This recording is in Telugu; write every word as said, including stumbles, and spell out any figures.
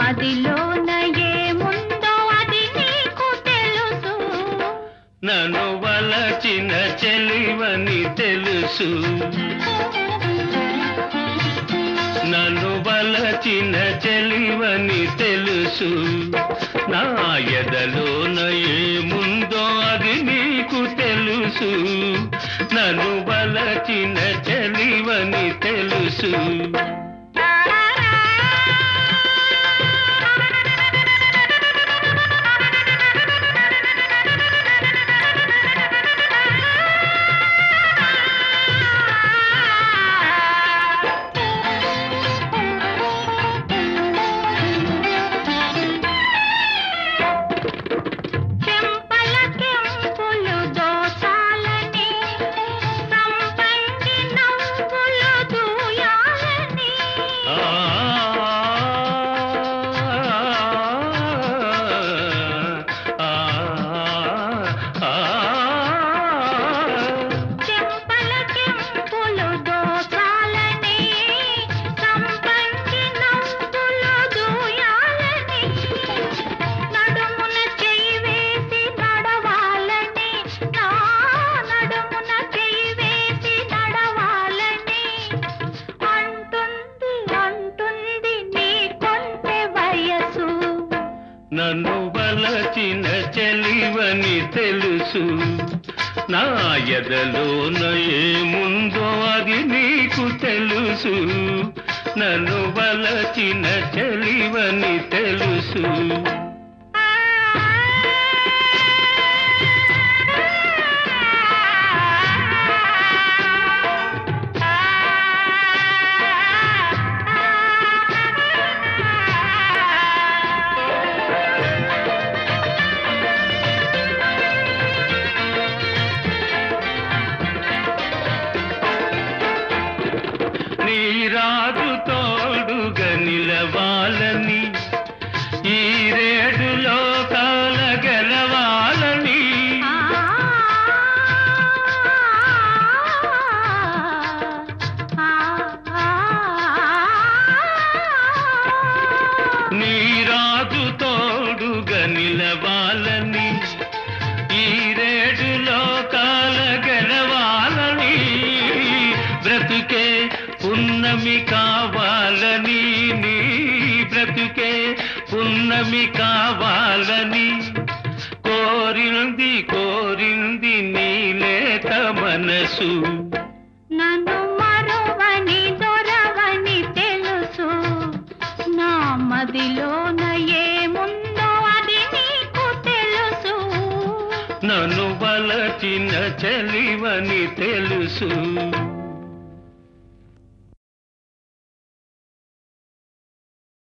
మదిలోన ఏముందో అది నీకు తెలుసు. నన్ను వలచిన చెలివని తెలుసు. నన్ను వలచిన చెలివని తెలుసు. నా ఎదలోన ఏముందో అది నీకు తెలుసు. నన్ను వలచిన చెలివని తెలుసు. నన్ను వలచిన చెలివని తెలుసు. నా ఎదలోన ఏముందో అది నీకు తెలుసు. నన్ను వలచిన చెలివని తెలుసు. రాజు తోడుగా నిలవాలని, ఈ రేడు లోకాల గెలవాలని. నీ రాజు తోడుగా నిలవాలని, ఈ రేడు లోకాల గెలవాలని. బ్రతుకే పున్నమి కావాలని, నీ బ్రతుకే పున్నమి కావాలని. కోరింది కోరింది నీలేత మనసు. నన్ను మరువని దొరవని తెలుసు. నా మదిలోన ఏముందో అది నీకు తెలుసు. నన్ను వలచిన చెలివని తెలుసు.